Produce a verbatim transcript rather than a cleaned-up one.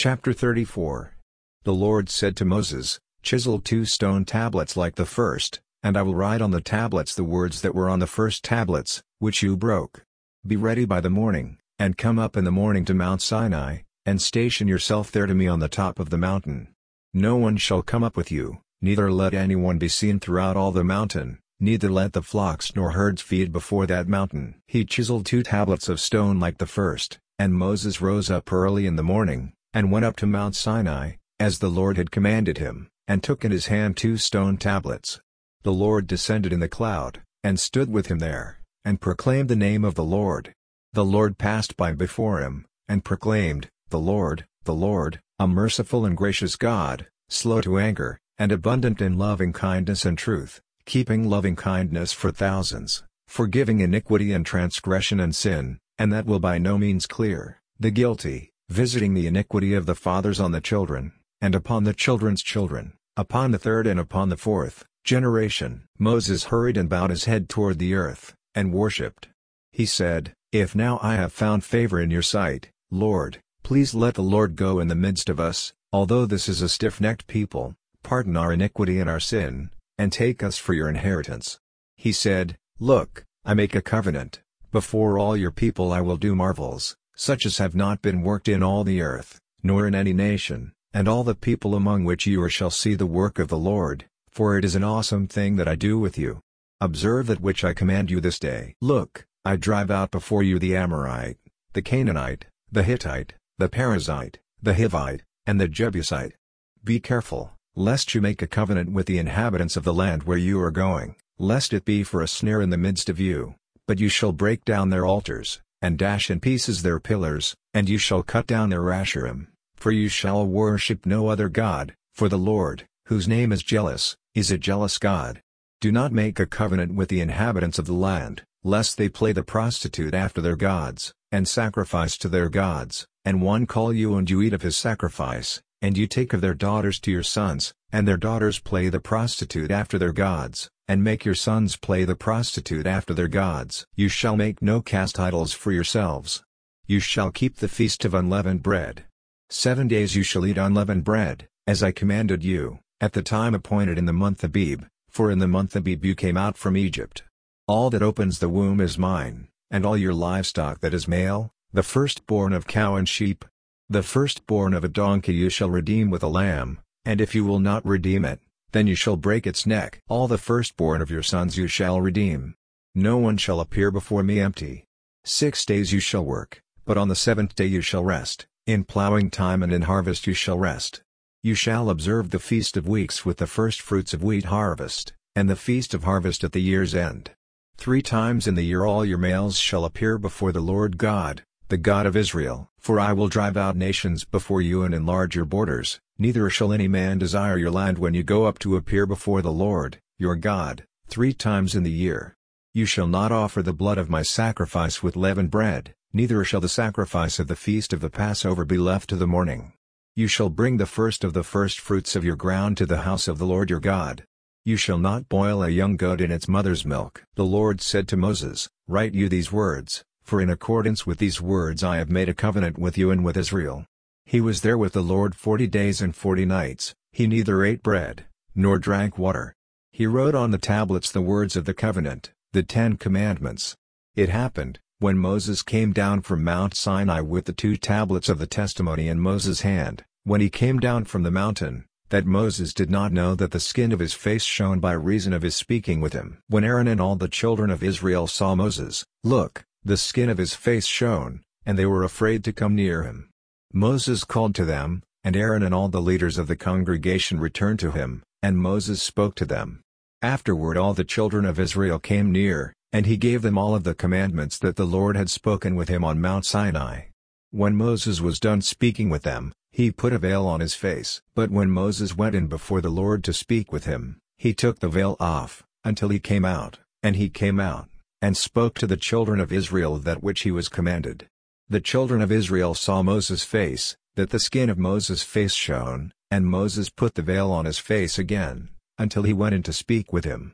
Chapter thirty-four. The Lord said to Moses, Chisel two stone tablets like the first, and I will write on the tablets the words that were on the first tablets, which you broke. Be ready by the morning, and come up in the morning to Mount Sinai, and station yourself there to me on the top of the mountain. No one shall come up with you, neither let anyone be seen throughout all the mountain, neither let the flocks nor herds feed before that mountain. He chiseled two tablets of stone like the first, and Moses rose up early in the morning, and went up to Mount Sinai, as the Lord had commanded him, and took in his hand two stone tablets. The Lord descended in the cloud, and stood with him there, and proclaimed the name of the Lord. The Lord passed by before him, and proclaimed, The Lord, the Lord, a merciful and gracious God, slow to anger, and abundant in loving kindness and truth, keeping loving kindness for thousands, forgiving iniquity and transgression and sin, and that will by no means clear the guilty, visiting the iniquity of the fathers on the children, and upon the children's children, upon the third and upon the fourth generation. Moses hurried and bowed his head toward the earth, and worshipped. He said, If now I have found favor in your sight, Lord, please let the Lord go in the midst of us, although this is a stiff-necked people, pardon our iniquity and our sin, and take us for your inheritance. He said, Look, I make a covenant, before all your people I will do marvels, such as have not been worked in all the earth, nor in any nation, and all the people among which you are shall see the work of the Lord, for it is an awesome thing that I do with you. Observe that which I command you this day. Look, I drive out before you the Amorite, the Canaanite, the Hittite, the Perizzite, the Hivite, and the Jebusite. Be careful, lest you make a covenant with the inhabitants of the land where you are going, lest it be for a snare in the midst of you, but you shall break down their altars, and dash in pieces their pillars, and you shall cut down their Asherim, for you shall worship no other God, for the Lord, whose name is jealous, is a jealous God. Do not make a covenant with the inhabitants of the land, lest they play the prostitute after their gods, and sacrifice to their gods, and one call you and you eat of his sacrifice, and you take of their daughters to your sons, and their daughters play the prostitute after their gods, and make your sons play the prostitute after their gods. You shall make no cast idols for yourselves. You shall keep the feast of unleavened bread. Seven days you shall eat unleavened bread, as I commanded you, at the time appointed in the month Abib, for in the month Abib you came out from Egypt. All that opens the womb is mine, and all your livestock that is male, the firstborn of cow and sheep. The firstborn of a donkey you shall redeem with a lamb, and if you will not redeem it, then you shall break its neck. All the firstborn of your sons you shall redeem. No one shall appear before me empty. Six days you shall work, but on the seventh day you shall rest, in plowing time and in harvest you shall rest. You shall observe the feast of weeks with the firstfruits of wheat harvest, and the feast of harvest at the year's end. Three times in the year all your males shall appear before the Lord God, the God of Israel. For I will drive out nations before you and enlarge your borders, neither shall any man desire your land when you go up to appear before the Lord, your God, three times in the year. You shall not offer the blood of my sacrifice with leavened bread, neither shall the sacrifice of the feast of the Passover be left to the morning. You shall bring the first of the firstfruits of your ground to the house of the Lord your God. You shall not boil a young goat in its mother's milk. The Lord said to Moses, Write you these words, for in accordance with these words I have made a covenant with you and with Israel. He was there with the Lord forty days and forty nights, he neither ate bread, nor drank water. He wrote on the tablets the words of the covenant, the Ten Commandments. It happened, when Moses came down from Mount Sinai with the two tablets of the testimony in Moses' hand, when he came down from the mountain, that Moses did not know that the skin of his face shone by reason of his speaking with him. When Aaron and all the children of Israel saw Moses, look, the skin of his face shone, and they were afraid to come near him. Moses called to them, and Aaron and all the leaders of the congregation returned to him, and Moses spoke to them. Afterward all the children of Israel came near, and he gave them all of the commandments that the Lord had spoken with him on Mount Sinai. When Moses was done speaking with them, he put a veil on his face. But when Moses went in before the Lord to speak with him, he took the veil off, until he came out, and he came out, and spoke to the children of Israel that which he was commanded. The children of Israel saw Moses' face, that the skin of Moses' face shone, and Moses put the veil on his face again, until he went in to speak with him.